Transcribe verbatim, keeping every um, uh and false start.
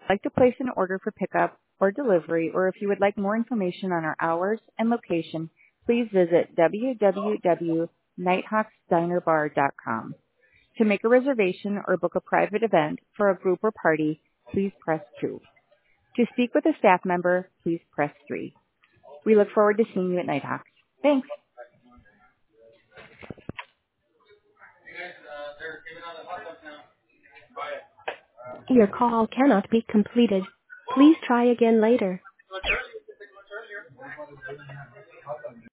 like to place an order for pickup or delivery, or if you would like more information on our hours and location, please visit w w w dot nighthawks diner bar dot com. To make a reservation or book a private event for a group or party, please press two. To speak with a staff member, please press three. We look forward to seeing you at Nighthawks. Thanks. Your call cannot be completed. Please try again later.